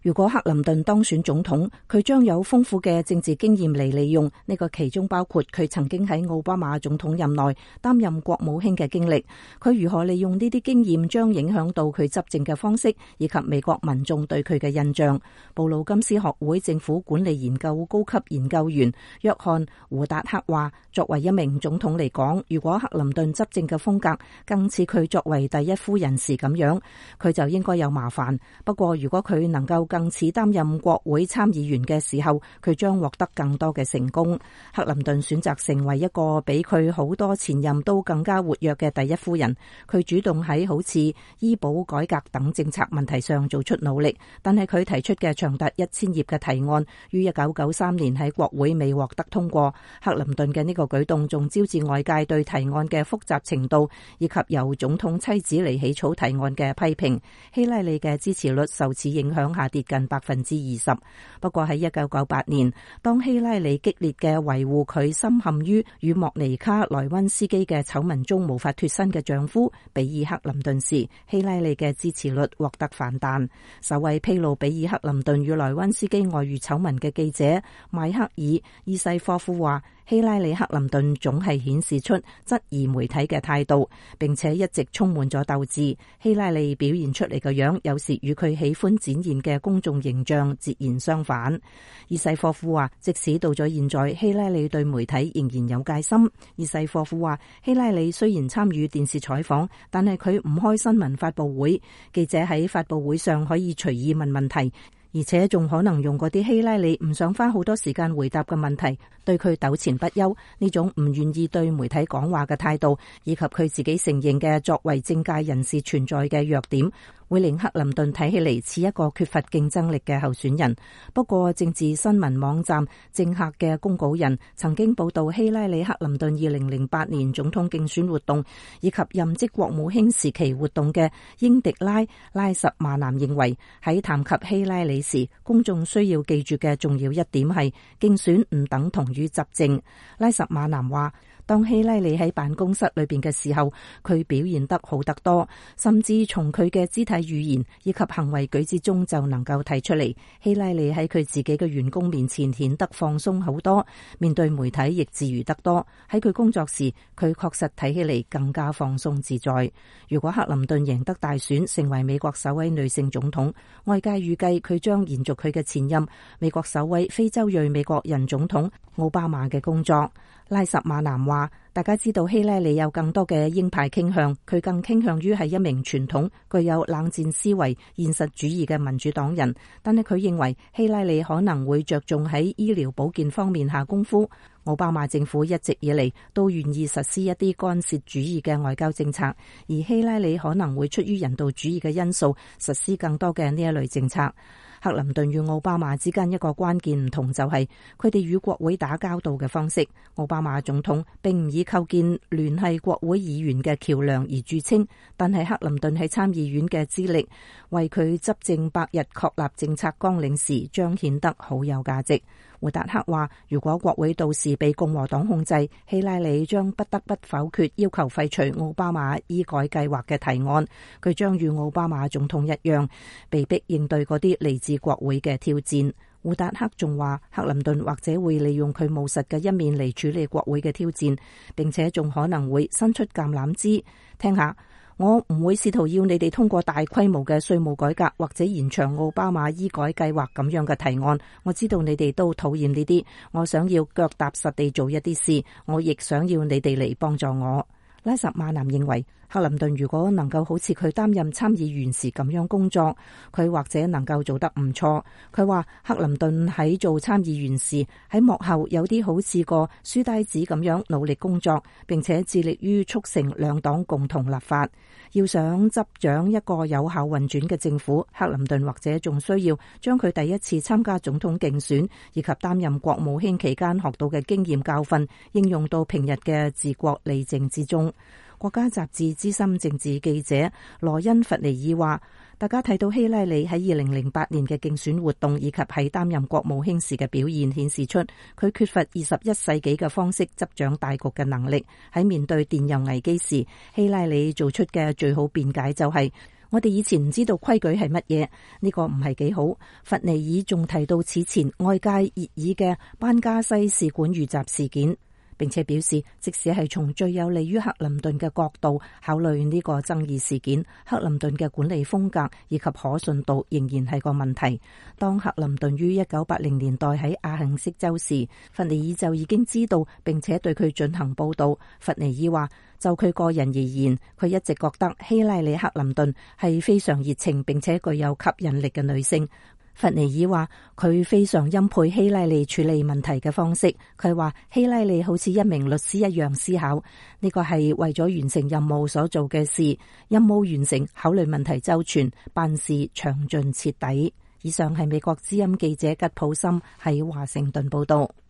如果克林頓當選總統，佢將有豐富嘅政治經驗嚟利用，呢個其中包括佢曾經喺奧巴馬總統任內擔任國務卿嘅經歷。佢如何利用呢啲經驗，將影響到佢執政嘅方式，以及美國民眾對佢嘅印象。布魯金斯學會政府管理研究高級研究員約翰胡達克話，作為一名總統嚟講，如果克林頓執政嘅風格更似佢作為第一夫人時咁樣，佢就應該有麻煩。不過如果佢能夠更似擔任國會參議員嘅時候，佢將獲得更多嘅成功。克林頓選擇成為一個比佢好多前任都更加活躍嘅第一夫人。佢主動喺好似醫保改革等政策問題上做出努力，但係佢提出嘅長達1000頁嘅提案於1993年喺國會未獲得通過。克林頓嘅呢個舉動仲招致外界對提案嘅複雜程度以及由總統妻子嚟起草提案嘅批評。希拉里嘅支持率受此影響下跌近20%。不過喺1998年，當希拉里激烈嘅維護佢深陷於與莫尼卡萊溫斯基嘅醜聞中無法脫身嘅丈夫比爾克林頓時，希拉里嘅支持率獲得反彈。首位披露比爾克林頓與萊溫斯基外遇醜聞嘅記者邁克爾伊西科夫話，希拉里克林頓總係顯示出質疑媒體嘅態度，並且一直充滿咗鬥志。希拉里表現出嚟嘅樣，有時與佢喜歡展現嘅公眾形象截然相反。伊西科夫話，即使到咗現在，希拉里對媒體仍然有戒心。伊西科夫話，希拉里雖然參與電視採訪，但係佢唔開新聞發佈會，記者喺發佈會上可以隨意問問題，而且仲可能用嗰啲希拉里唔想花好多時間回答嘅問題對佢糾纏不休。呢種唔願意對媒體講話嘅態度，以及佢自己承認嘅作為政界人士存在嘅弱點，會令克林頓睇起嚟似一個缺乏競爭力嘅候選人。不過政治新聞網站政客嘅公稿人曾經報道希拉里克林頓2008年總統競選活動以及任職國務卿時期活動嘅英迪拉什馬南認為，喺談及希拉里時，公眾需要記住嘅重要一點係競選唔等同於執政。拉什馬南話，當希拉里喺辦公室裏邊嘅時候，佢表現得好得多，甚至從佢嘅肢體語言以及行為舉止中就能夠睇出嚟。希拉里喺佢自己嘅員工面前顯得放鬆好多，面對媒體亦自如得多。喺佢工作時，佢確實睇起嚟更加放鬆自在。如果克林頓贏得大選，成為美國首位女性總統，外界預計佢將延續佢嘅前任美國首位非洲裔美國人總統奧巴馬嘅工作。拉什馬南話，大家知道希拉里有更多嘅鷹派傾向，佢更傾向於係一名傳統具有冷戰思維現實主義嘅民主黨人，但係佢認為希拉里可能會着重喺醫療保健方面下功夫。奧巴馬政府一直以嚟都願意實施一啲干涉主義嘅外交政策，而希拉里可能會出於人道主義嘅因素實施更多嘅呢一類政策。克林頓與奧巴馬之間一個關鍵唔同就係佢哋與國會打交道嘅方式。奧巴馬總統並唔以構建聯繫國會議員嘅橋梁而著稱，但係克林頓喺參議院嘅資歷為佢執政100日確立政策綱領時彰顯得好有價值。胡達克話，如果國會到時被共和黨控制，希拉里將不得不否決要求廢除奧巴馬醫改計劃嘅提案，佢將與奧巴馬總統一樣，被迫應對嗰啲嚟自國會嘅挑戰。胡達克仲話，克林頓或者會利用佢務實嘅一面嚟處理國會嘅挑戰，並且仲可能會伸出橄欖枝。聽下，我唔會試圖要你哋通過大規模嘅稅務改革或者延長奧巴馬醫改計劃咁樣嘅提案。我知道你哋都討厭呢啲，我想要腳踏實地做一啲事，我亦想要你哋嚟幫助我。拉什馬南認為，克林頓如果能夠好似佢擔任參議員時咁樣工作，佢或者能夠做得唔錯。佢話克林頓喺做參議員時喺幕後有啲好似個書呆子咁樣努力工作，並且致力於促成兩黨共同立法。要想執掌一個有效運轉嘅政府，克林頓或者仲需要將佢第一次參加總統競選以及擔任國務卿期間學到嘅經驗教訓應用到平日嘅治國理政之中。國家雜誌資深政治記者羅恩弗尼爾話，大家睇到希拉里喺2008年嘅競選活動以及喺擔任國務卿時嘅表現，顯示出佢缺乏21世紀嘅方式執掌大局嘅能力。喺面對電郵危機時，希拉里做出嘅最好辯解就係， 我哋以前唔知道規矩係乜嘢，呢個唔係幾好。弗尼爾仲提到此前外界熱議嘅班加西使館遇襲事件，並且表示，即使係從最有利於克林頓嘅角度考慮呢個爭議事件，克林頓嘅管理風格以及可信度仍然係個問題。當克林頓於1980年代喺阿肯色州時，弗尼爾就已經知道並且對佢進行報道。弗尼爾話，就佢個人而言，佢一直覺得希拉里克林頓係非常熱情並且具有吸引力嘅女性。弗尼爾話，佢非常欽佩希拉里處理問題嘅方式。佢話希拉里好似一名律師一樣思考，呢個係為咗完成任務所做嘅事，任務完成，考慮問題周全，辦事詳盡徹底。以上係美國之音記者吉普森喺華盛頓報道。